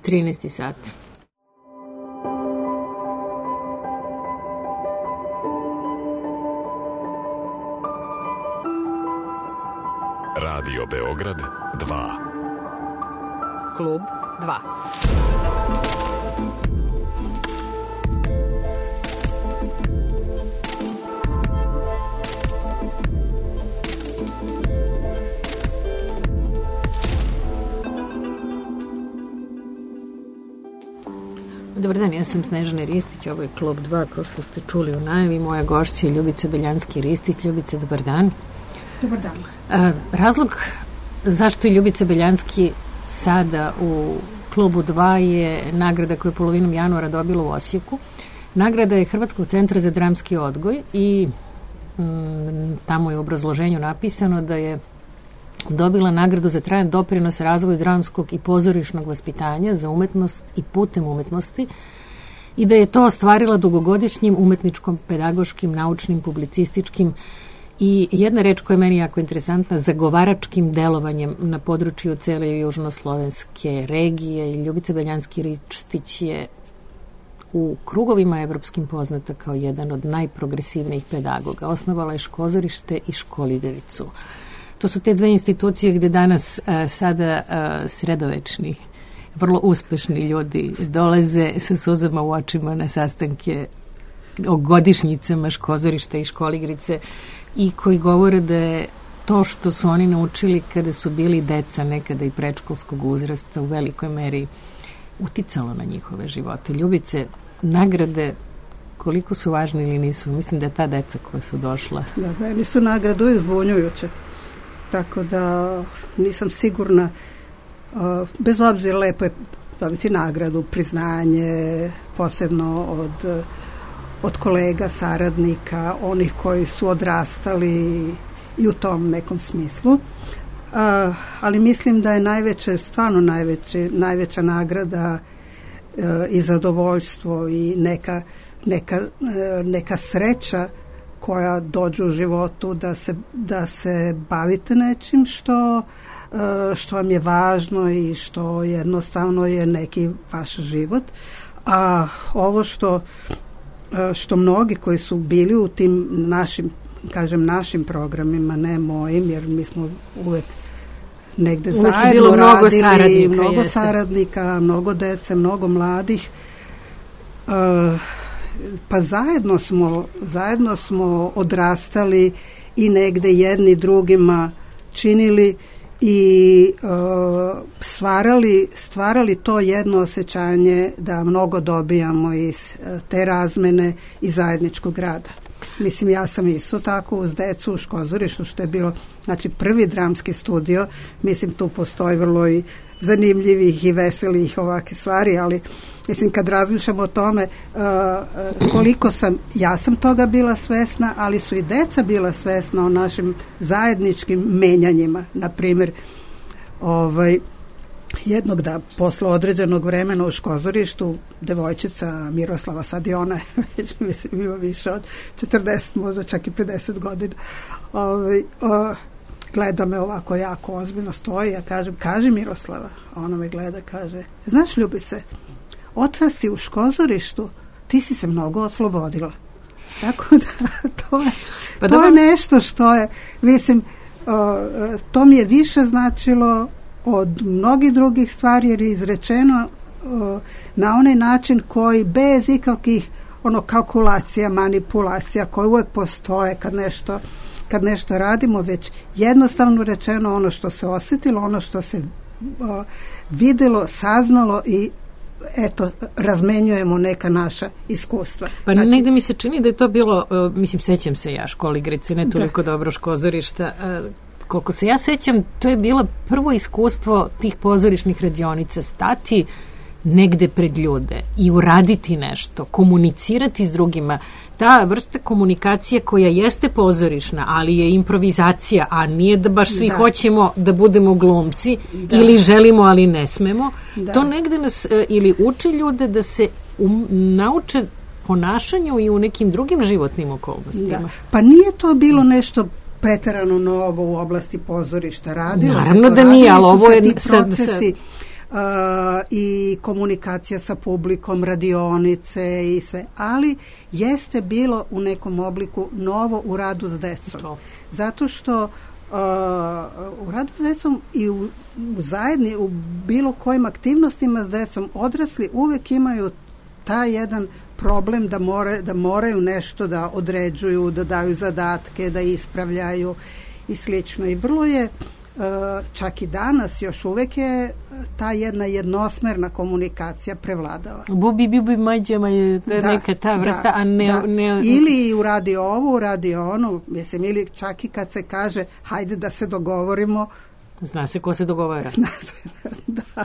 13. sat. Radio Beograd 2. Klub 2. Dobar dan, ja sam Snežana Ristić, ovo je Klub 2, kao što ste čuli u najavi. Moja gošća je Ljubica Beljanski-Ristić. Ljubica, dobar dan. Dobar dan. Razlog zašto je Ljubica Beljanski sada u Klubu 2 je nagrada koju je polovinom januara dobila u Osijeku. Nagrada je Hrvatskog centra za dramski odgoj i tamo je u obrazloženju napisano da je dobila nagradu za trajan doprinos razvoju dramskog i pozorišnog vaspitanja za umetnost i putem umetnosti i da je to ostvarila dugogodišnjim umetničkom, pedagoškim, naučnim, publicističkim i jedna reč koja je meni jako interesantna, zagovaračkim delovanjem na području cele južnoslovenske regije. I Ljubica Beljanski-Ristić je u krugovima evropskim poznata kao jedan od najprogresivnijih pedagoga. Osnovala je Škozorište i Školidevicu. To su te dve institucije gde danas sada sredovečni, vrlo uspešni ljudi dolaze sa suzama u očima na sastanke o godišnjicama Škozorišta i Školigrice i koji govore da je to što su oni naučili kada su bili deca nekada i predškolskog uzrasta u velikoj meri uticalo na njihove živote. Ljubice, nagrade koliko su važne ili nisu? Mislim da je ta deca koja su došla. Da, meni su nagradu izbunjujuće. Tako da nisam sigurna, bez obzira lepo je dobiti nagradu, priznanje, posebno od kolega, saradnika, onih koji su odrastali i u tom nekom smislu. Ali mislim da je najveća nagrada i zadovoljstvo i neka sreća koja dođe u životu da se bavite nečim što vam je važno i što jednostavno je neki vaš život. A ovo što mnogi koji su bili u tim našim programima, ne mojim, jer mi smo uvek negde zajedno radili, mnogo saradnika, mnogo dece, mnogo mladih, pa zajedno smo odrastali i negde jedni drugima činili i stvarali to jedno osjećanje da mnogo dobijamo iz te razmene i zajedničkog rada. Mislim, ja sam isto tako uz decu u Škozorištu, što je bilo, znači, prvi dramski studio. Mislim, tu postoji vrlo i zanimljivih i veselih ovakvih stvari, ali mislim, kad razmišljam o tome koliko ja sam toga bila svesna, ali su i deca bila svesna o našim zajedničkim menjanjima. Na primjer, jednog da posle određenog vremena u Škozorištu devojčica Miroslava, sad i ona već, mislim, ima više od 40, možda čak i 50 godina, gleda me ovako jako ozbiljno, stoji, ja kažem, kaži Miroslava, ona me gleda, kaže, znaš Ljubice, otkad si u Škozorištu, ti si se mnogo oslobodila. Tako da to je nešto što je, mislim, to mi je više značilo od mnogih drugih stvari, jer je izrečeno na onaj način koji bez ikakvih kalkulacija, manipulacija koje uvek postoje kad nešto radimo, već jednostavno rečeno ono što se osjetilo, ono što se videlo, saznalo i eto, razmenjujemo neka naša iskustva. Pa znači, negde mi se čini da je to bilo, mislim, sećam se ja Školigrice, ne toliko dobro Škozorišta, koliko se ja sećam, to je bilo prvo iskustvo tih pozorišnih radionica, stati negde pred ljude i uraditi nešto, komunicirati s drugima. Ta vrsta komunikacije koja jeste pozorišna, ali je improvizacija, a nije da baš svi hoćemo da budemo glumci ili želimo, ali ne smemo. To negde nas ili uči ljude da se nauče ponašanju i u nekim drugim životnim okolnostima. Pa nije to bilo nešto preterano novo u oblasti pozorišta. Radilo naravno se to, da nije, ali ovo je procesi. i komunikacija sa publikom, radionice i sve, ali jeste bilo u nekom obliku novo u radu s decom. Zato što u radu s decom i u zajedni, u bilo kojim aktivnostima s decom odrasli uvek imaju taj jedan problem da moraju nešto da određuju, da daju zadatke, da ispravljaju i slično. I vrlo je, čak i danas još uvek je ta jedna jednosmerna komunikacija prevladava. Bubi, mađama je neka ta vrsta, a ne... Ili uradi ovo, uradi ono, mislim, ili čak i kad se kaže hajde da se dogovorimo. Zna se ko se dogovara. Zna se, da.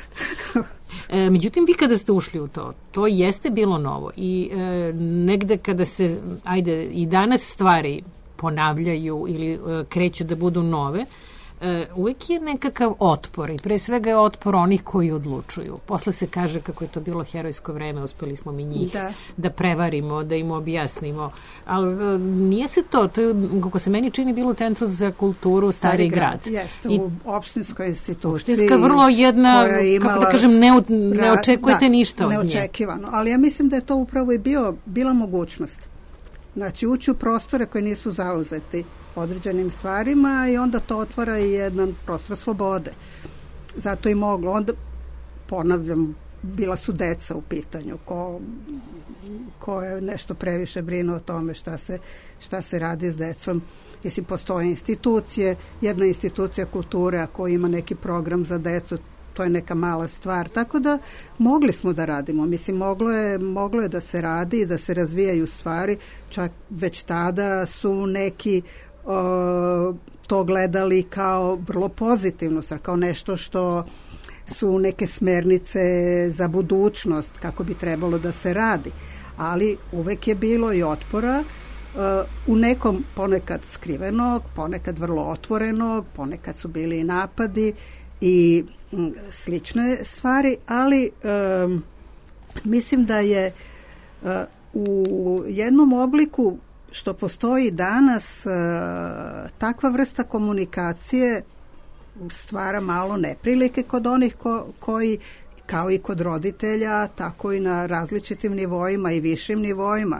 Međutim, vi kada ste ušli u to jeste bilo novo i negde kada se, i danas stvari ponavljaju ili kreću da budu nove, uvek je nekakav otpor i pre svega je otpor onih koji odlučuju. Posle se kaže kako je to bilo herojsko vreme, uspeli smo mi njih da prevarimo, da im objasnimo, ali nije se to je, kako se meni čini, bilo u Centru za kulturu Stari grad. Jeste, u opštinskoj instituciji. Opštinska vrlo jedna, kako da kažem, ne očekujete ništa od nje. Neočekivano, ali ja mislim da je to upravo i bila mogućnost. Znači, ući u prostore koji nisu zauzeti određenim stvarima i onda to otvara i jedan prostor slobode. Zato i moglo. Onda, ponavljam, bila su deca u pitanju ko je nešto previše brinuo o tome šta se radi s decom. Mislim, postoje institucije, jedna institucija kulture ako ima neki program za decu, to je neka mala stvar. Tako da mogli smo da radimo. Mislim, moglo je da se radi i da se razvijaju stvari. Čak već tada su neki to gledali kao vrlo pozitivno, kao nešto što su neke smernice za budućnost, kako bi trebalo da se radi. Ali uvek je bilo i otpora, u nekom ponekad skrivenog, ponekad vrlo otvorenog, ponekad su bili i napadi i slične stvari, ali mislim da je u jednom obliku što postoji danas, takva vrsta komunikacije stvara malo neprilike kod onih koji, kao i kod roditelja, tako i na različitim nivoima i višim nivoima,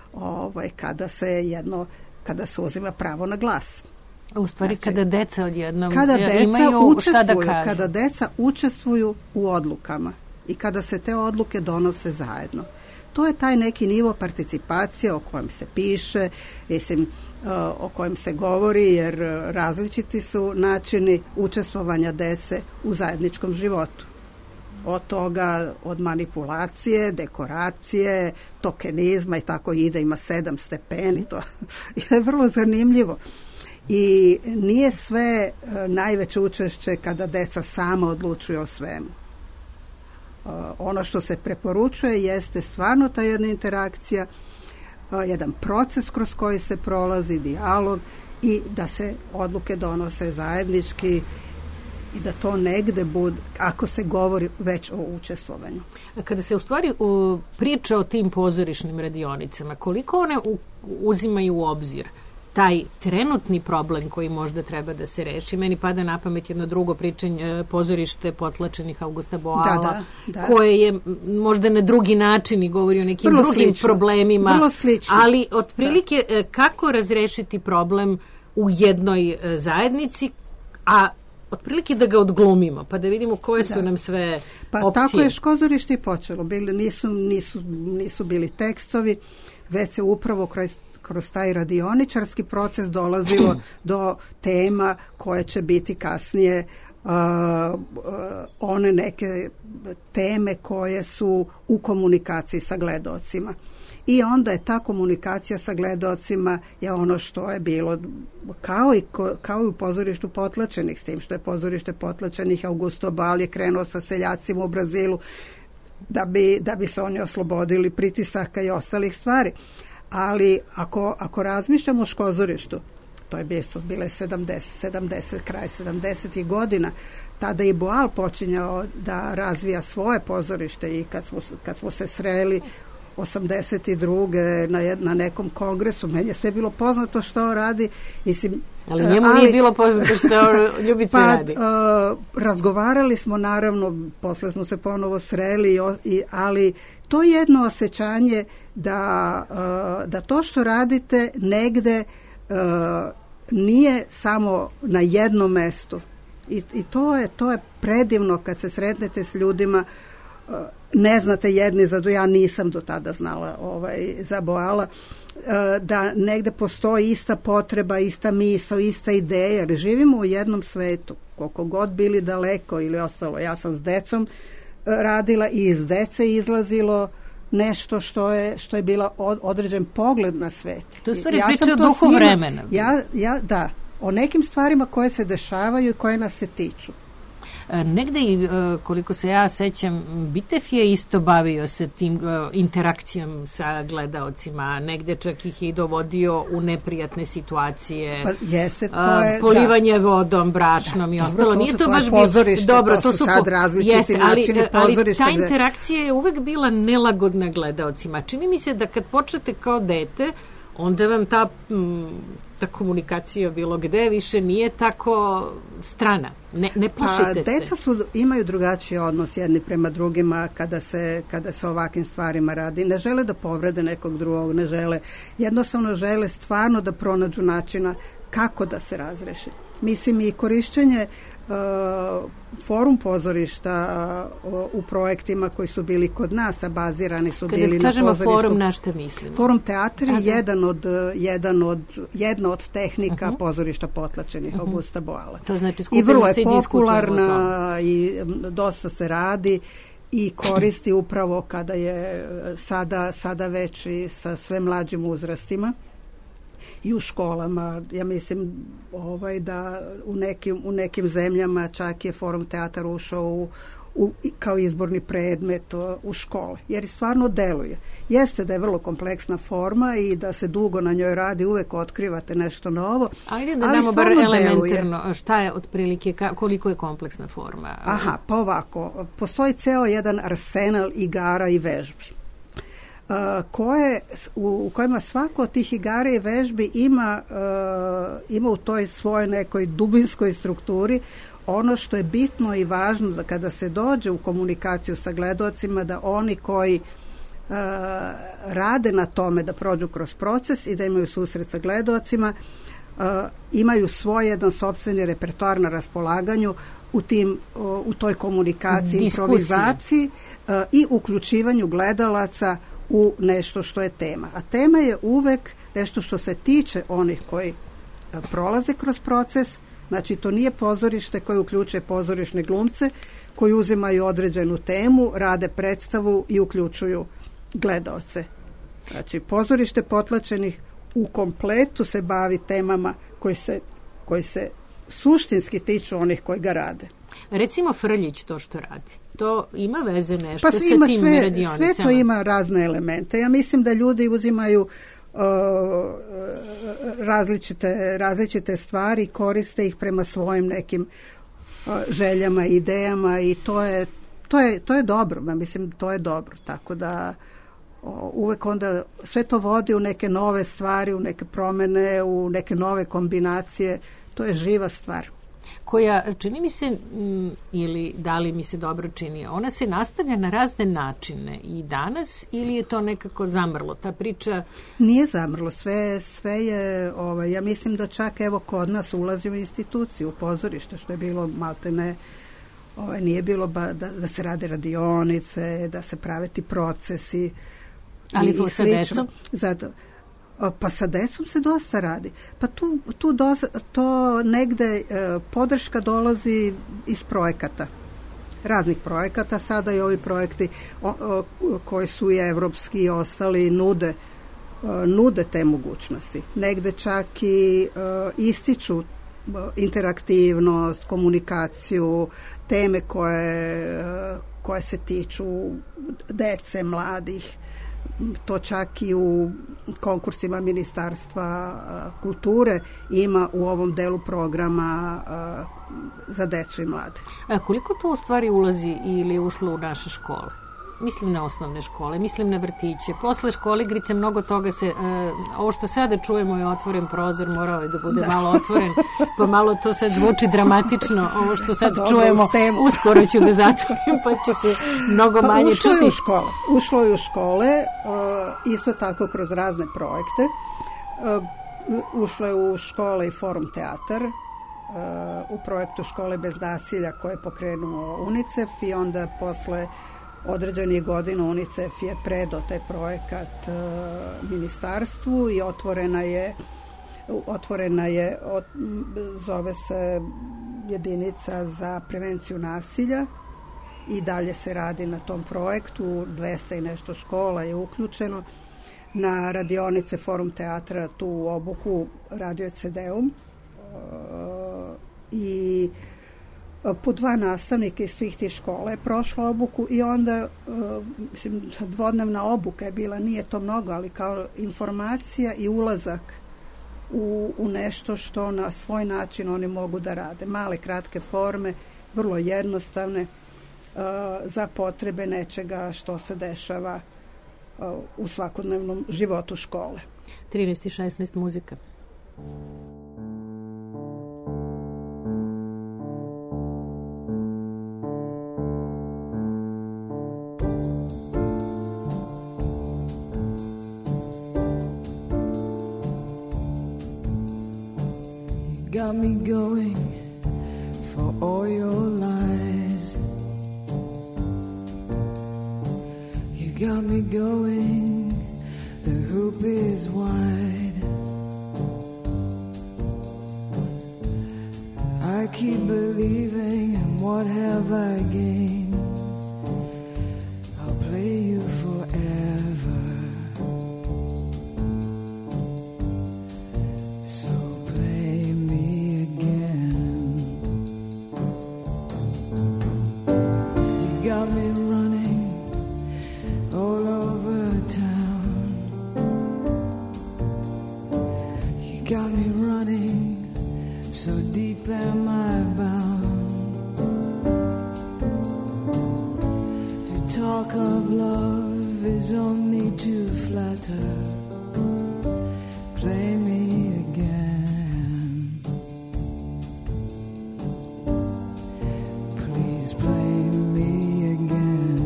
kada se uzima pravo na glas. U stvari, znači, kada deca odjednom imaju šta da kažu. Kada deca učestvuju u odlukama i kada se te odluke donose zajedno. To je taj neki nivo participacije o kojem se piše, mislim, o kojem se govori, jer različiti su načini učestvovanja dece u zajedničkom životu. Od toga, od manipulacije, dekoracije, tokenizma i tako ide, ima 7 stepeni, to je vrlo zanimljivo. I nije sve najveće učešće kada deca sama odlučuju o svemu. Ono što se preporučuje jeste stvarno ta jedna interakcija, jedan proces kroz koji se prolazi, dijalog i da se odluke donose zajednički i da to negde bude, ako se govori već o učestvovanju. Kada se u stvari priča o tim pozorišnim radionicama, koliko one uzimaju u obzir taj trenutni problem koji možda treba da se reši? Meni pada na pamet jedno drugo pričanje, pozorište Potlačenih Augusta Boala, koje je možda na drugi način i govori o nekim drugim problemima. Vrlo slično. Ali otprilike kako razrešiti problem u jednoj zajednici, a otprilike da ga odglumimo, pa da vidimo koje su nam sve opcije. Pa tako je Škozorište i počelo. Nisu bili tekstovi, već se upravo kroz taj radioničarski proces dolazilo do tema koje će biti kasnije one neke teme koje su u komunikaciji sa gledaocima. I onda je ta komunikacija sa gledaocima je ono što je bilo kao i u pozorištu Potlačenih, s tim što je pozorište Potlačenih Augusto Boal je krenuo sa seljacima u Brazilu da bi se oni oslobodili pritisaka i ostalih stvari. Ali ako razmišljamo o Škozorištu, to je bile 70, kraj 70. godina, tada je Boal počinjao da razvija svoje pozorište i kad smo se sreli 82. na nekom kongresu, meni je sve bilo poznato što radi. Mislim, Ali njemu nije bilo poznato što Ljubica radi. Razgovarali smo, naravno, posle smo se ponovo sreli, ali to je jedno osjećanje da to što radite negde nije samo na jednom mestu. I to je predivno kad se sretnete s ljudima, ne znate jedni za ja nisam do tada znala za Boala, da negde postoji ista potreba, ista misao, ista ideja, jer živimo u jednom svetu, koliko god bili daleko ili ostalo. Ja sam s decom radila i iz dece izlazilo nešto što je bila određen pogled na svet. To je stvari priča o duhu vremena. Da, o nekim stvarima koje se dešavaju i koje nas se tiču. Negde, koliko se ja sećam, Bitev je isto bavio se tim interakcijom sa gledaocima, negde čak ih je i dovodio u neprijatne situacije. Pa jeste, to je polivanje vodom, brašnom i ostalo. Nije to baš pozorište, dobro, to su sad različiti načini pozorišta. Ali ta interakcija je uvek bila nelagodna gledaocima. Čini mi se da kad počnete kao dete, onda vam ta komunikacija bilo gde više nije tako strana. Ne plašite se. Deca imaju drugačiji odnos jedni prema drugima kada se ovakvim stvarima radi. Ne žele da povrede nekog drugog, ne žele. Jednostavno žele stvarno da pronađu načina kako da se razreši. Mislim i korišćenje forum pozorišta u projektima koji su bili kod nas, a bazirani su bili na pozorištu. Kada kažemo forum, na šta mislimo? Forum teatr je jedna od tehnika pozorišta potlačenih Augusta Boala. To znači i vrlo je popularna i dosta se radi i koristi upravo kada je sada već i sa sve mlađim uzrastima i u školama. Ja mislim da u nekim zemljama čak je forum teatar ušao kao izborni predmet u škole, jer stvarno deluje. Jeste da je vrlo kompleksna forma i da se dugo na njoj radi, uvek otkrivate nešto novo. Ajde da damo bar elementarno, šta je otprilike, koliko je kompleksna forma? Aha, pa ovako, postoji ceo jedan arsenal igara i vežbi. U kojima svako od tih igara i vežbi ima u toj svojoj nekoj dubinskoj strukturi ono što je bitno i važno da kada se dođe u komunikaciju sa gledaocima, da oni koji rade na tome da prođu kroz proces i da imaju susret sa gledaocima, imaju svoj jedan sopstveni repertoar na raspolaganju u toj komunikaciji, improvizaciji i uključivanju gledalaca u nešto što je tema. A tema je uvek nešto što se tiče onih koji prolaze kroz proces. Znači, to nije pozorište koje uključuje pozorišne glumce koji uzimaju određenu temu, rade predstavu i uključuju gledaoce. Znači, pozorište potlačenih u kompletu se bavi temama koji se suštinski tiču onih koji ga rade. Recimo Frljić to što radi. To ima veze nešto sa tim radionicama? Sve to ima razne elemente. Ja mislim da ljudi uzimaju različite stvari, koriste ih prema svojim nekim željama, idejama i to je dobro. Ja mislim, to je dobro. Tako da uvek onda sve to vodi u neke nove stvari, u neke promene, u neke nove kombinacije. To je živa stvar. Koja, čini mi se, ili da li mi se dobro čini, ona se nastavlja na razne načine i danas, ili je to nekako zamrlo? Ta priča... Nije zamrlo, sve je, ja mislim da čak evo kod nas ulazi u instituciju, u pozorište, što je bilo maltene, nije bilo da se rade radionice, da se prave ti procesi. Ali sa decom? Zato. Pa sa decom se dosta radi. Pa to negde podrška dolazi iz projekata. Raznih projekata. Sada i ovi projekti koji su i evropski i ostali nude te mogućnosti. Negde čak i ističu interaktivnost, komunikaciju, teme koje se tiču dece, mladih. To čak i u konkursima Ministarstva kulture ima u ovom delu programa za decu i mlade. A koliko to u stvari ulazi ili je ušlo u naše škole? mislim na osnovne škole, mislim na vrtiće. Posle škole igrice mnogo toga se, ovo što sada čujemo je otvoren prozor, morao je da bude malo otvoren, pa malo to sad zvuči dramatično, ovo što sad čujemo, uskoro ću da zatvorim, pa će se mnogo manje čuti. Ušlo je u škole, isto tako kroz razne projekte. Ušlo je u škole i Forum teatar, u projektu Škole bez nasilja koje je pokrenuo UNICEF i onda posle određenih godina UNICEF je predao taj projekat ministarstvu i otvorena je zove se jedinica za prevenciju nasilja i dalje se radi na tom projektu, 200 i nešto škola je uključeno. Na radionice Forum teatra tu obuku radio je CDUM i po 2 nastavnika iz svih tih škola je prošla obuku i onda dvodnevna obuka je bila, nije to mnogo, ali kao informacija i ulazak u nešto što na svoj način oni mogu da rade. Male, kratke forme, vrlo jednostavne za potrebe nečega što se dešava u svakodnevnom životu škole. 13 i 16 muzika. Got me going for all your lies. You got me going, the hoop is wide. I keep believing, and what have I gained? I'll play you forever. So play me again. You got me running all over town. You got me running, so deep am I bound. To talk of love is only to flatter. Play me again. Please play me again.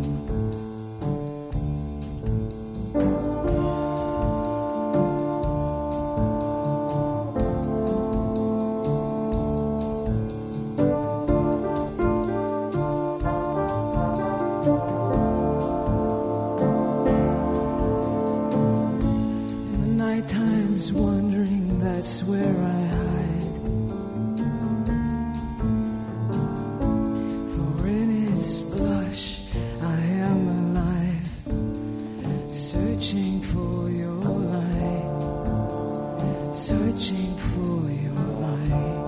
Times wondering, that's where I hide. For in its blush I am alive, searching for your light, searching for your light.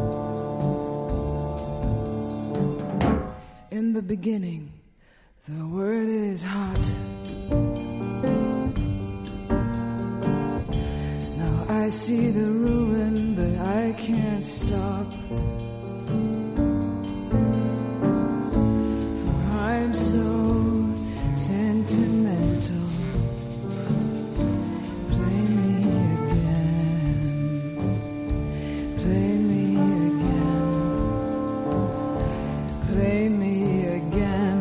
In the beginning, the word is hot. I see the ruin, but I can't stop. For I'm so sentimental. Play me again. Play me again. Play me again.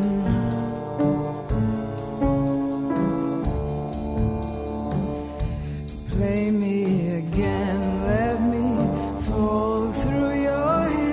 Play me again, let me fall through your hands.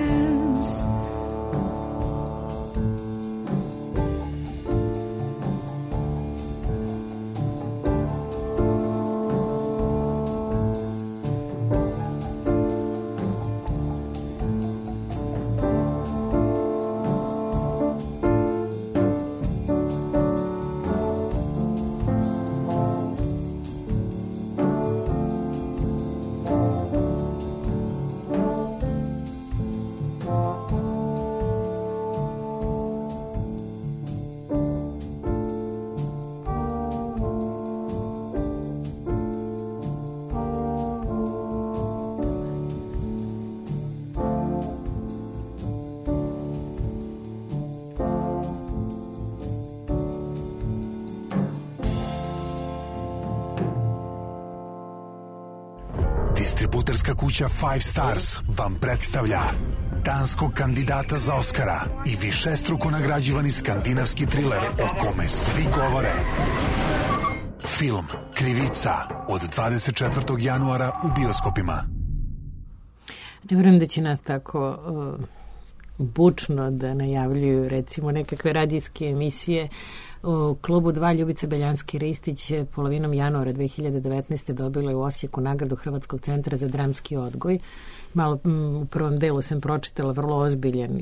Distributerska kuća Five Stars vam predstavlja danskog kandidata za Oskara i višestruko nagrađivani skandinavski triler o kome svi govore. Film Krivica od 24. januara u bioskopima. Ne vjerujem da će nas tako bučno da najavljuju recimo nekakve radijske emisije. U klubu 2 Ljubica Beljanski-Ristić polovinom januara 2019. dobila je u Osijeku nagradu Hrvatskog centra za dramski odgoj. Malo u prvom delu sam pročitala vrlo ozbiljan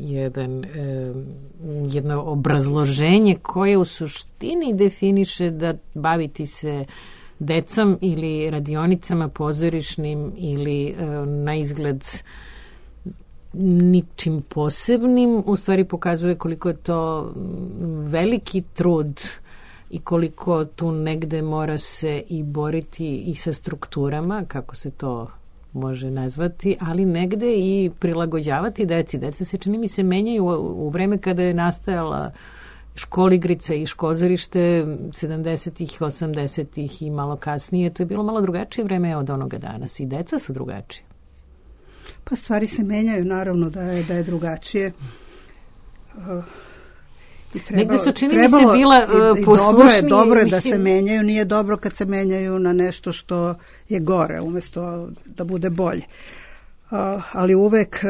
jedno obrazloženje koje u suštini definiše da baviti se decom ili radionicama pozorišnim ili na izgled ničim posebnim, u stvari pokazuje koliko je to veliki trud i koliko tu negde mora se i boriti i sa strukturama, kako se to može nazvati, ali negde i prilagođavati deci. Deca se, čini mi se, menjaju u vreme kada je nastajala školigrica i škozorište 70-ih, 80-ih i malo kasnije. To je bilo malo drugačije vreme od onoga danas i deca su drugačije. Pa stvari se menjaju, naravno da je drugačije. Negde su, čini mi se, bila poslušnije. Dobro je da se menjaju, nije dobro kad se menjaju na nešto što je gore, umjesto da bude bolje. Ali uvek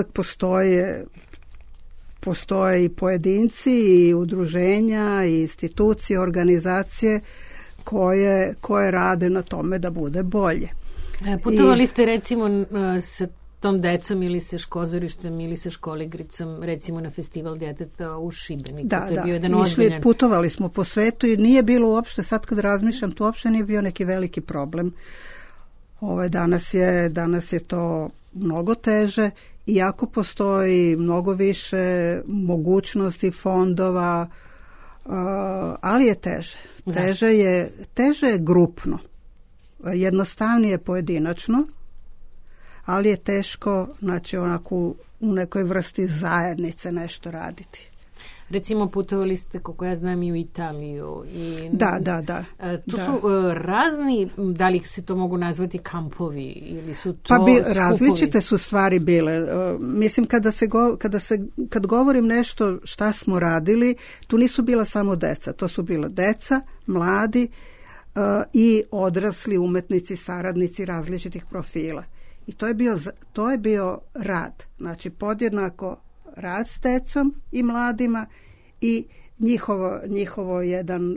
postoje i pojedinci i udruženja i institucije, organizacije koje rade na tome da bude bolje. Putovali ste recimo sa tom decom ili sa škozorištem ili sa školigricom recimo na festival djeteta u Šibeniku. Da, to je bio jedan ozbiljan... putovali smo po svetu i nije bilo uopšte, sad kad razmišljam, to uopšte nije bio neki veliki problem. Danas je to mnogo teže, iako postoji mnogo više mogućnosti, fondova, ali je teže. Teže je grupno. Jednostavnije pojedinačno, ali je teško, znači, onako u nekoj vrsti zajednice nešto raditi. Recimo putovali ste, koliko ja znam, i u Italiju. Da. Tu su razni, da li se to mogu nazvati kampovi ili su to različite su stvari bile. Mislim, kad govorim nešto šta smo radili, tu nisu bila samo deca. To su bila deca, mladi i odrasli umetnici, saradnici različitih profila. I to je bio rad. Znači, podjednako rad s decom i mladima i njihovo jedan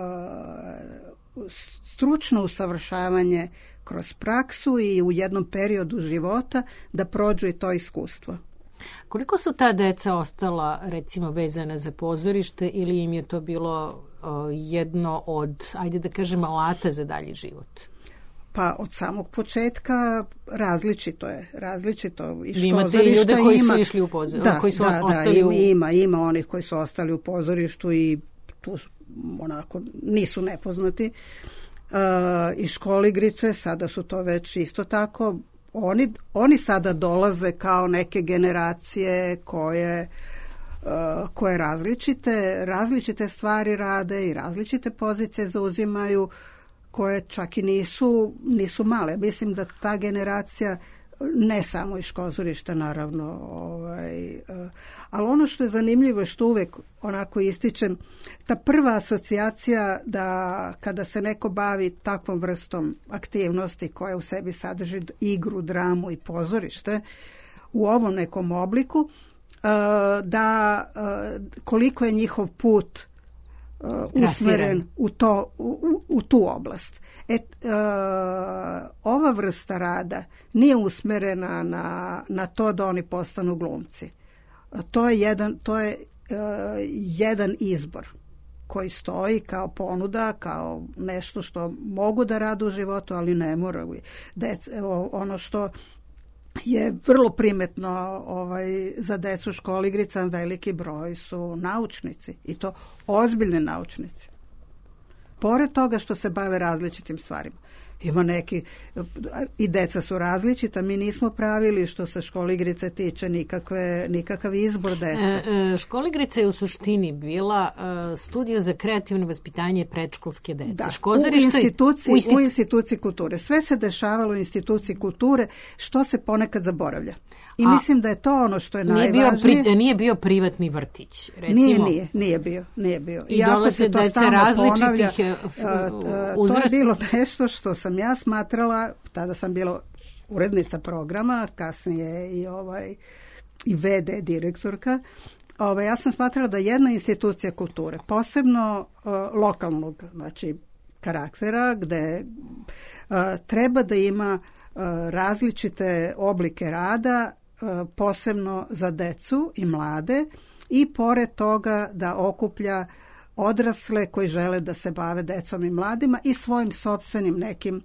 stručno usavršavanje kroz praksu i u jednom periodu života da prođu i to iskustvo. Koliko su ta deca ostala recimo vezana za pozorište ili im je to bilo jedno od, ajde da kažem, alata za dalji život? Pa od samog početka različito je. Vi imate i ljude koji su išli u pozorištu? Ima onih koji su ostali u pozorištu i tu onako nisu nepoznati. I školigrice, sada su to već isto tako. Oni sada dolaze kao neke generacije koje različite stvari rade i različite pozicije zauzimaju, koje čak i nisu male. Mislim da ta generacija, ne samo iz škozorišta naravno, ali ono što je zanimljivo je što uvek onako ističem, ta prva asocijacija da kada se neko bavi takvom vrstom aktivnosti koja u sebi sadrži igru, dramu i pozorište u ovom nekom obliku, da koliko je njihov put usmeren u tu oblast. Ova vrsta rada nije usmerena na to da oni postanu glumci. To je jedan izbor koji stoji kao ponuda, kao nešto što mogu da rade u životu, ali ne moraju. Ono što je vrlo primetno za decu školigrica, veliki broj su naučnici i to ozbiljni naučnici. pored toga što se bave različitim stvarima. Ima neki, i deca su različita, mi nismo pravili što se školigrice tiče nikakav izbor dece. Školigrica je u suštini bila studija za kreativno vaspitanje predškolske dece. Da, u instituciji kulture. Sve se dešavalo u instituciji kulture, što se ponekad zaboravlja. I mislim da je to ono što je najvažnije. Nije bio privatni vrtić, recimo. Nije bio. I dolaze deca različitih to je bilo nešto što sam ja smatrala, tada sam bila urednica programa, kasnije i VD direktorka. Ja sam smatrala da jedna institucija kulture, posebno lokalnog, znači karaktera, gde treba da ima različite oblike rada, posebno za decu i mlade, i pored toga da okuplja odrasle koji žele da se bave decom i mladima i svojim sopstvenim nekim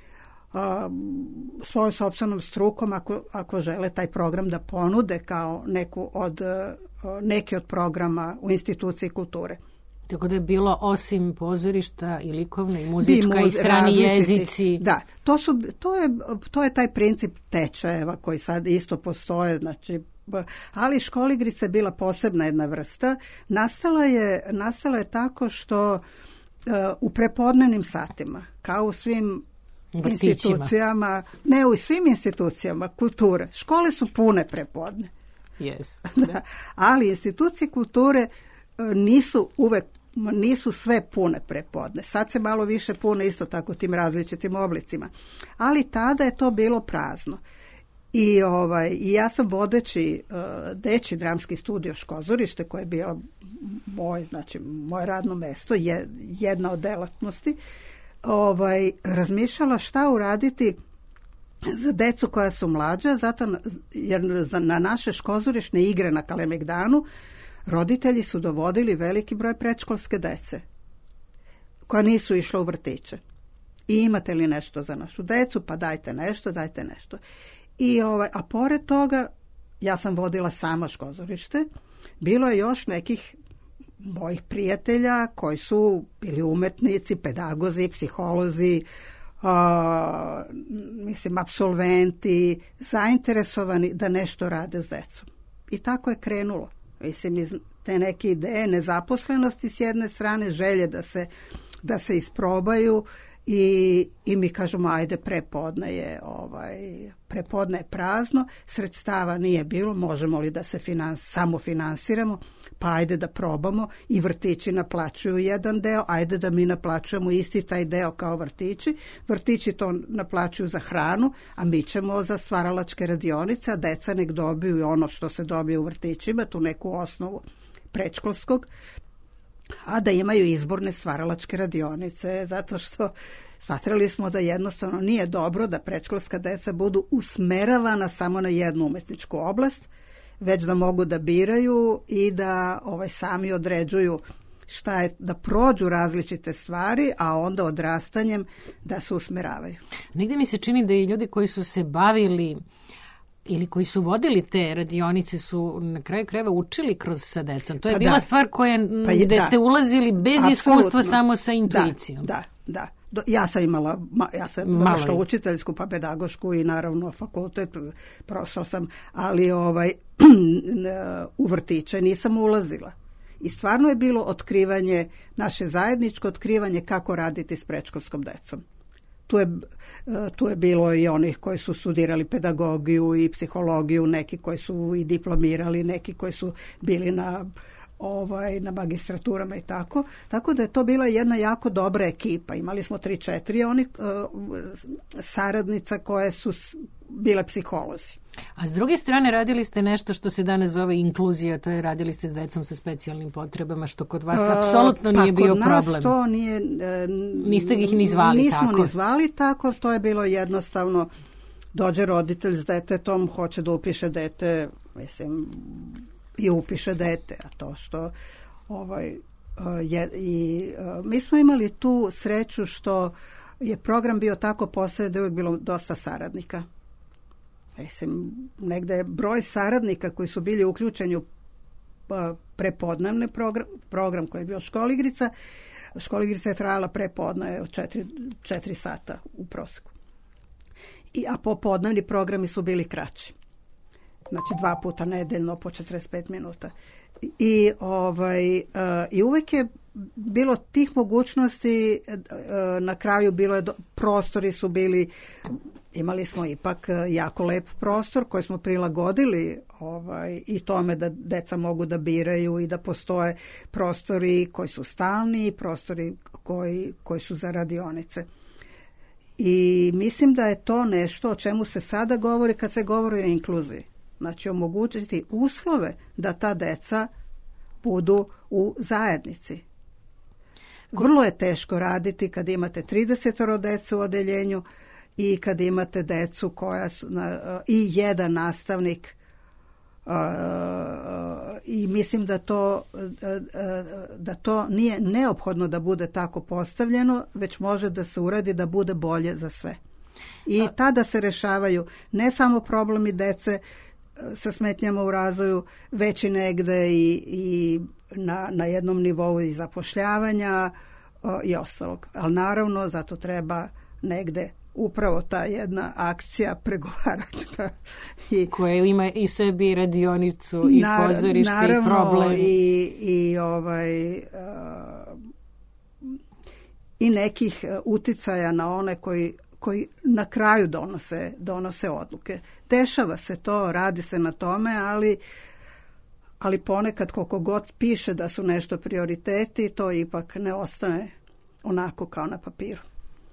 svojom sopstvenom strukom ako žele taj program da ponude kao neki od programa u instituciji kulture. Tako da je bilo osim pozorišta i likovna i muzička i strani jezici. Da, to je taj princip tečajeva koji sad isto postoje, znači, ali školigrica je bila posebna jedna vrsta. Nastala je tako što u prepodnevnim satima, kao u svim institucijama, ne u svim institucijama kulture, škole su pune prepodne. Yes. Ali institucije kulture nisu sve pune prepodne. Sad se malo više pune isto tako tim različitim oblicima. Ali tada je to bilo prazno. I ja sam vodeći dečji dramski studio Škozorište, koje je bilo moje radno mesto, jedna od delatnosti, razmišljala šta uraditi za decu koja su mlađa, zato jer na naše škozorišne igre na Kalemegdanu roditelji su dovodili veliki broj predškolske dece koja nisu išla u vrtiće. I imate li nešto za našu decu? Pa dajte nešto. A pored toga, ja sam vodila sama škozorište, bilo je još nekih mojih prijatelja koji su bili umetnici, pedagozi, psiholozi, apsolventi, zainteresovani da nešto rade s decom. I tako je krenulo. Iz te neke ideje nezaposlenosti s jedne strane, želje da se isprobaju i mi kažemo ajde, prepodne je prazno, sredstava nije bilo, možemo li da se samo finansiramo, pa ajde da probamo, i vrtići naplaćuju jedan deo, ajde da mi naplaćujemo isti taj deo kao vrtići. Vrtići to naplaćuju za hranu, a mi ćemo za stvaralačke radionice, a deca nek dobiju ono što se dobije u vrtićima, tu neku osnovu predškolskog, a da imaju izborne stvaralačke radionice, zato što smatrali smo da jednostavno nije dobro da predškolska deca budu usmeravana samo na jednu umetničku oblast, već da mogu da biraju i da sami određuju šta je, da prođu različite stvari, a onda odrastanjem da se usmeravaju. Negde mi se čini da i ljudi koji su se bavili ili koji su vodili te radionice su na kraju krajeva učili kroz sa decom. To je bila stvar gde ste ulazili bez iskustva, samo sa intuicijom. Da. Ja sam završila učiteljsku pa pedagošku i naravno fakultet, prošla sam, ali u vrtiće nisam ulazila. I stvarno je bilo naše zajedničko otkrivanje kako raditi s predškolskom decom. Tu je bilo i onih koji su studirali pedagogiju i psihologiju, neki koji su i diplomirali, neki koji su bili na magistraturama i tako. Tako da je to bila jedna jako dobra ekipa. Imali smo 3-4 onih saradnica koje su bile psiholozi. A s druge strane radili ste nešto što se danas zove inkluzija, to je radili ste s decom sa specijalnim potrebama, što kod vas apsolutno nije bio problem. Pa kod nas to nije... Niste ih ni zvali nismo tako? Nismo ni zvali tako, to je bilo jednostavno, dođe roditelj s detetom, hoće da upiše dete, i upiše dete, a to što mi smo imali tu sreću što je program bio tako postavljen da je uvijek bilo dosta saradnika. Negde je broj saradnika koji su bili uključeni prepodnevni program koji je bio školigrica. Školigrica je trajala prepodne od 4 sata u prosjeku. A popodnevni programi su bili kraći. Znači 2 puta nedeljno po 45 minuta. I uvek je bilo tih mogućnosti, na kraju bilo je, prostori su bili, imali smo ipak jako lep prostor koji smo prilagodili i tome da deca mogu da biraju i da postoje prostori koji su stalni i prostori koji su za radionice. I mislim da je to nešto o čemu se sada govori kad se govori o inkluziji. Znači omogućiti uslove da ta deca budu u zajednici. Vrlo je teško raditi kad imate 30 dece u odeljenju i kad imate decu koja su i jedan nastavnik i mislim da to nije neophodno da bude tako postavljeno, već može da se uradi da bude bolje za sve. I tada se rešavaju ne samo problemi dece sa smetnjama u razvoju, već i negde i na jednom nivou i zapošljavanja i ostalog. Ali naravno, zato treba negde upravo ta jedna akcija pregovaračka. Koja ima i sebi radionicu i pozorište i problem. I nekih uticaja na one koji na kraju donose odluke. Dešava se to, radi se na tome, ali ponekad koliko god piše da su nešto prioriteti, to ipak ne ostane onako kao na papiru.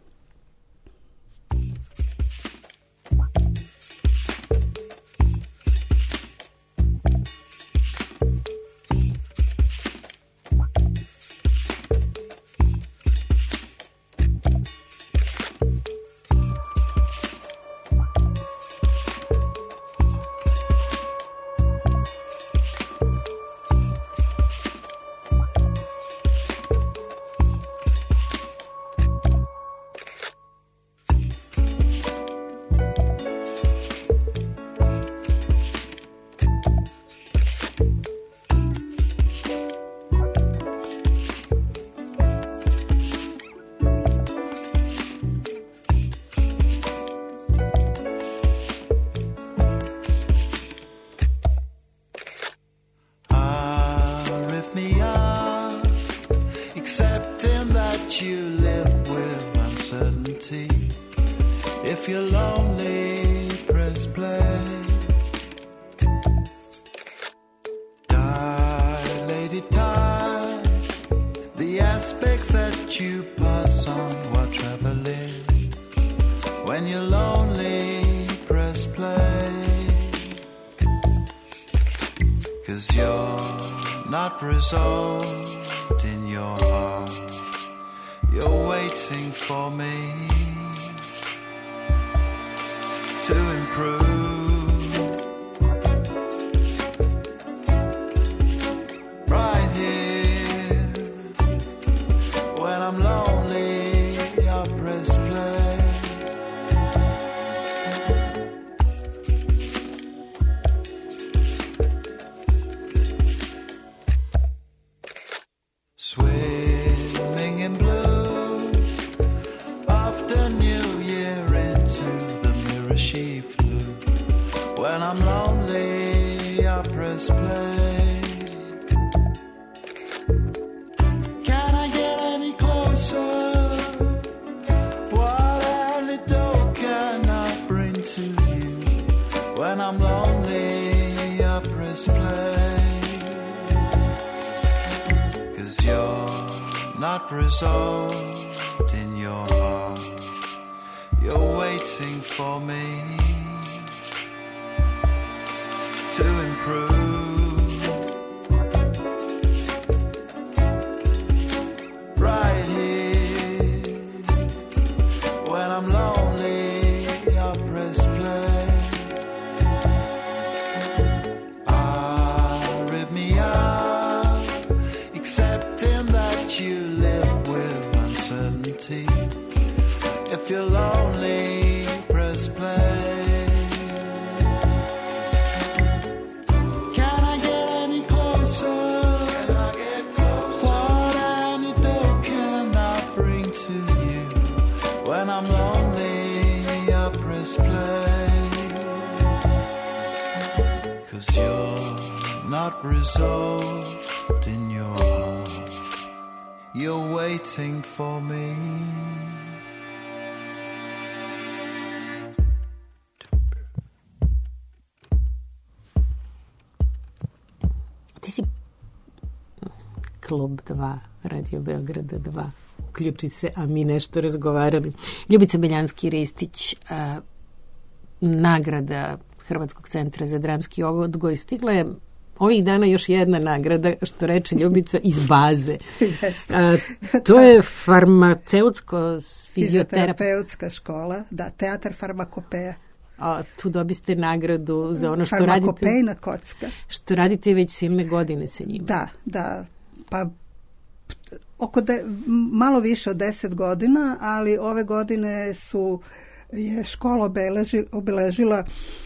Resolved in your heart, you're waiting for me to improve. Right here, when I'm lonely, I press play. Swimming in blue, after New Year into the mirror she flew. When I'm lonely, I press play. Can I get any closer? What antidote can I bring to you? When I'm lonely, I press play. You're not resolved in your heart, you're waiting for me to improve. Right here, when I'm lonely, I press play. You live with uncertainty. If you're lonely, press play. Can I get any closer? not resolved in your heart. You're waiting for me. Ti si Klub 2, Radio Beograda 2. Uključi se, a mi nešto razgovarali. Ljubica Beljanski-Ristić, nagrada Hrvatskog centra za dramski odgoj. Stigla je ovih dana još jedna nagrada, što reče Ljubica, iz baze. To je farmaceutsko-fizioterapeutska škola, da, teatar farmakopeja. Tu dobiste nagradu za ono što radite. Farmakopejna kocka. Što radite već silne godine sa njima. Da. Pa malo više od 10 godina, ali ove godine je škola obeležila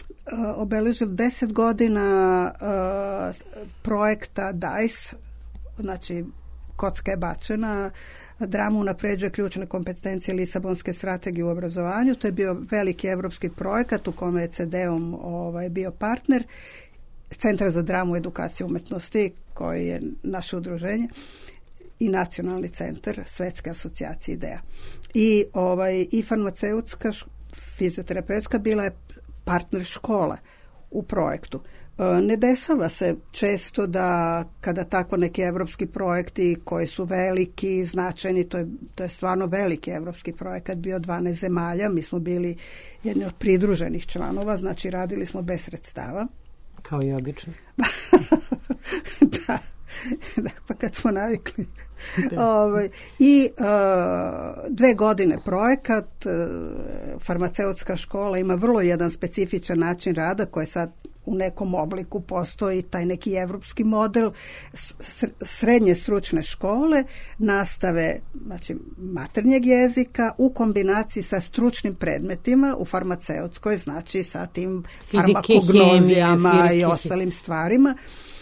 10 godina projekta DICE, znači kocka je bačena, drama unapređuje ključne kompetencije Lisabonske strategije u obrazovanju. To je bio veliki evropski projekat u kome je CDOM bio partner, Centar za dramu i edukaciju umetnosti, koji je naše udruženje, i Nacionalni centar Svetske asocijacije IDEA. I farmaceutska, fizioterapeutska bila je partner škola u projektu. Ne dešava se često da kada tako neki evropski projekti koji su veliki, značajni, to je stvarno veliki evropski projekat, bio 12 zemalja, mi smo bili jedni od pridruženih članova, znači radili smo bez sredstava. Kao i obično. Da, pa kad smo navikli. I 2 godine projekat, farmaceutska škola ima vrlo jedan specifičan način rada koji sad u nekom obliku postoji, taj neki evropski model srednje stručne škole, nastave, znači maternjeg jezika u kombinaciji sa stručnim predmetima u farmaceutskoj, znači sa tim farmakognozijama i ostalim stvarima.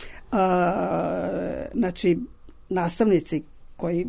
Znači nastavnici koji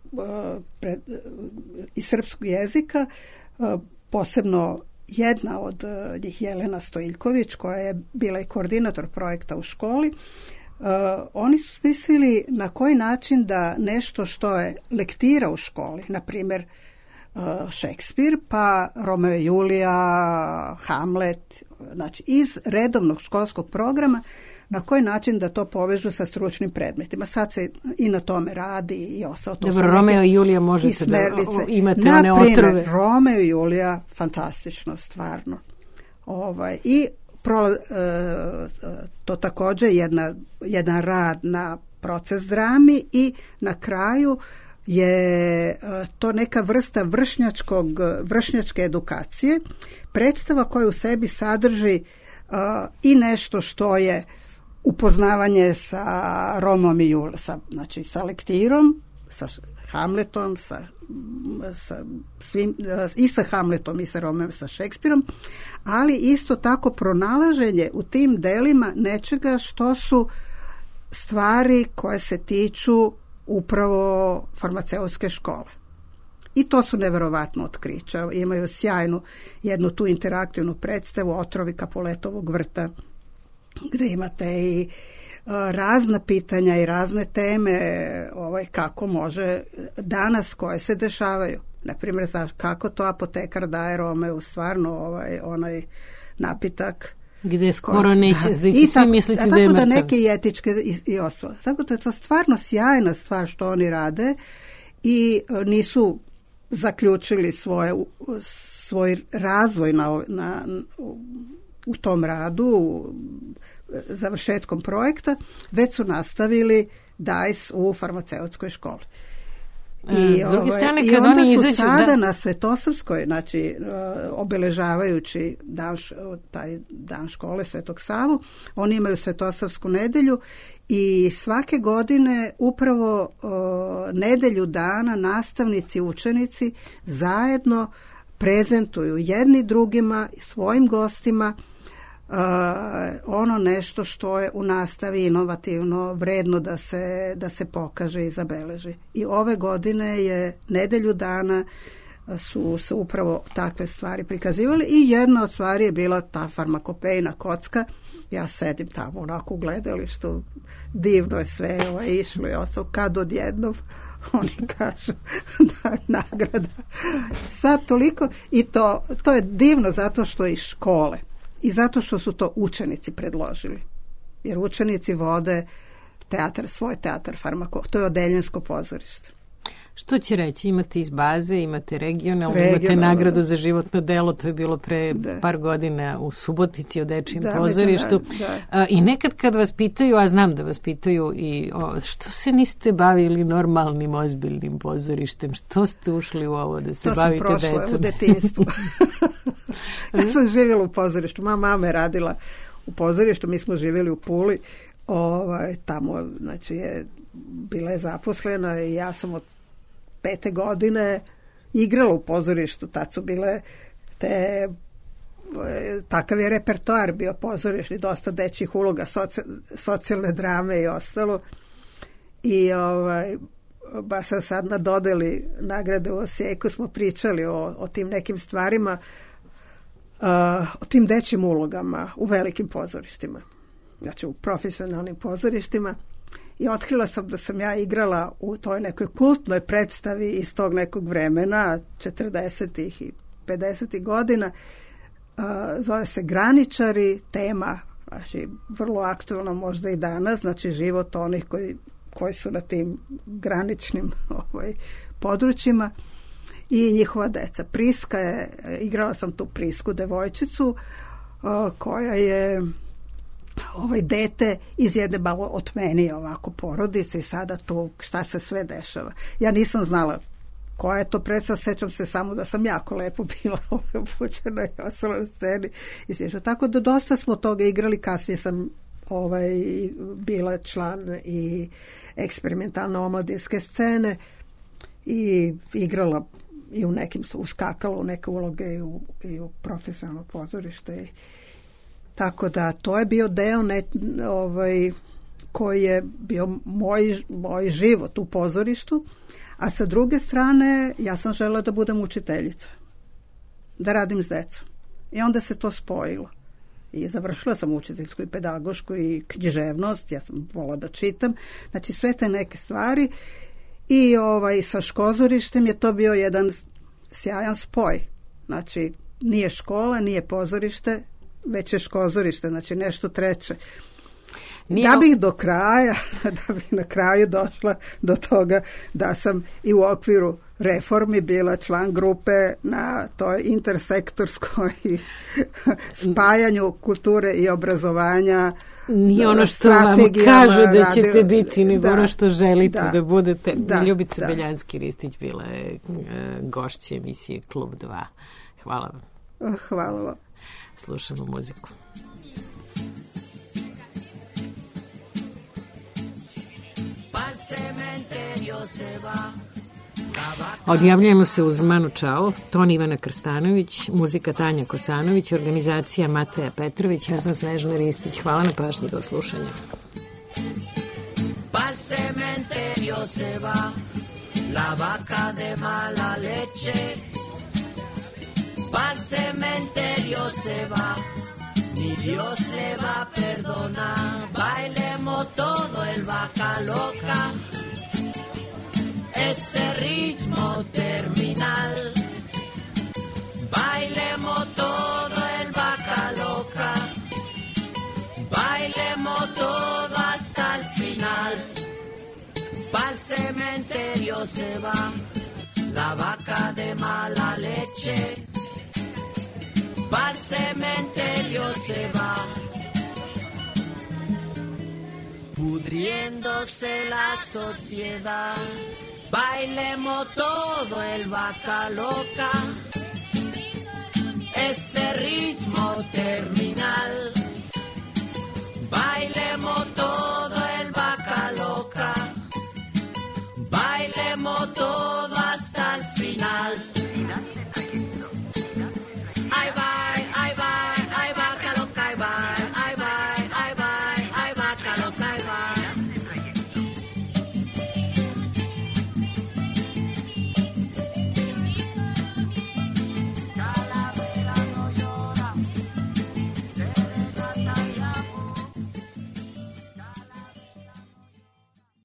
iz srpskog jezika, posebno jedna od njih, Jelena Stojiljković, koja je bila i koordinator projekta u školi, oni su mislili na koji način da nešto što je lektira u školi, na primjer Šekspir, pa Romeo i Julija, Hamlet, znači iz redovnog školskog programa, na koji način da to povežu sa stručnim predmetima. Sad se i na tome radi i ostalo. Dobro, Romeo i Julija možete da imate one otrove. Na primjer, otrove. Romeo i Julija, fantastično, stvarno. I to također jedan rad na proces drami i na kraju je to neka vrsta vršnjačke edukacije, predstava koja u sebi sadrži i nešto što je upoznavanje sa Romom i Julijom, znači sa lektirom, sa Hamletom, i sa Hamletom i sa Romom, sa Šekspirom, ali isto tako pronalaženje u tim delima nečega što su stvari koje se tiču upravo farmaceutske škole. I to su neverovatno otkrića. Imaju sjajnu jednu tu interaktivnu predstavu Otrovi Kapuletovog vrta, gdje imate i razna pitanja i razne teme kako može danas koje se dešavaju. Naprimjer, kako to apotekar daje Romeu stvarno onaj napitak gdje skoro neće svi misliti da je mrtav. Tako da neke i etičke i ostalo. Tako da je to stvarno sjajna stvar što oni rade i nisu zaključili svoj razvoj u tom radu završetkom projekta, već su nastavili DICE u farmaceutskoj školi. I onda su sada na Svetosavskoj, znači obeležavajući taj dan škole Svetog Savu, oni imaju Svetosavsku nedelju i svake godine upravo nedelju dana nastavnici i učenici zajedno prezentuju jedni drugima, svojim gostima, ono nešto što je u nastavi inovativno, vredno da se pokaže i zabeleži. I ove godine je nedelju dana su se upravo takve stvari prikazivali i jedna od stvari je bila ta farmakopejna kocka, Ja sedim tamo onako u gledalištu, divno je sve išlo i ostalo, kad odjednom oni kažu da nagrada. Sva toliko, i to je divno zato što iz škole i zato što su to učenici predložili. Jer učenici vode teatar, svoj teatar to je odeljensko pozorište. Što će reći, imate iz baze, imate regionalno, imate nagradu za životno delo, to je bilo pre par godina u Subotici o dečijem pozorištu. I nekad kad vas pitaju, a znam da vas pitaju i što se niste bavili normalnim, ozbiljnim pozorištem, što ste ušli u ovo da se bavite decom? To sam prošla u detinjstvu. Ja sam živjela u pozorištu, mama je radila u pozorištu, mi smo živjeli u Puli, tamo znači bila je zaposlena i ja sam od 5. godine igrala u pozorištu, tad su bile takav je repertoar bio pozorišni, dosta dečjih uloga, socijalne drame i ostalo. I baš sam sad na dodeli nagrade u Osijeku smo pričali o tim nekim stvarima, o tim dečjim ulogama u velikim pozorištima, znači u profesionalnim pozorištima. I otkrila sam da sam ja igrala u toj nekoj kultnoj predstavi iz tog nekog vremena, 40. i 50. godina. Zove se Graničari, tema, znači vrlo aktualna možda i danas, znači život onih koji su na tim graničnim područjima i njihova deca. Priska je, igrala sam tu Prisku, devojčicu, koja je dete iz jedne malo otmenije ovako porodice i sada tu šta se sve dešava. Ja nisam znala koja je to predstava, sećam se samo da sam jako lepo bila obučena i ostala na sceni i sjeća. Tako da dosta smo toga igrali, kasnije sam bila član i eksperimentalne omladinske scene i igrala i u nekim, uskakala u neke uloge i u profesionalno pozorište. Tako da to je bio deo koji je bio moj život u pozorištu, a sa druge strane ja sam želela da budem učiteljica, da radim s decom. I onda se to spojilo. I završila sam učiteljsku i pedagošku i književnost, ja sam volila da čitam, znači sve te neke stvari i sa škozorištem je to bio jedan sjajan spoj. Znači nije škola, nije pozorište, već je škozorište, znači nešto treće. Da bih na kraju došla do toga da sam i u okviru reformi bila član grupe na toj intersektorskoj spajanju kulture i obrazovanja. Nije ono što vam kažu da ćete biti, nego ono što želite da budete. Ljubica Beljanski-Ristić bila je gošća emisije Klub 2. Hvala vam. Hvala vam. Slušamo muziku. Odjavljujemo se uz Manu Čao, ton Ivana Krstanović, muzika Tanja Kosanović, organizacija Mateja Petrović, ja sam Snežana Ristić. Hvala na pažnji, do slušanja. Pa'l cementerio se va la vaca de mala leche. Pa'l cementerio se va, ni Dios le va a perdonar. Bailemos todo el vaca loca, ese ritmo terminal. Bailemos todo el vaca loca, bailemos todo hasta el final. Pa'l cementerio se va la vaca de mala leche. Pa'l cementerio se va, pudriéndose la sociedad. Bailemos todo el vaca loca, ese ritmo terminal. Bailemos todo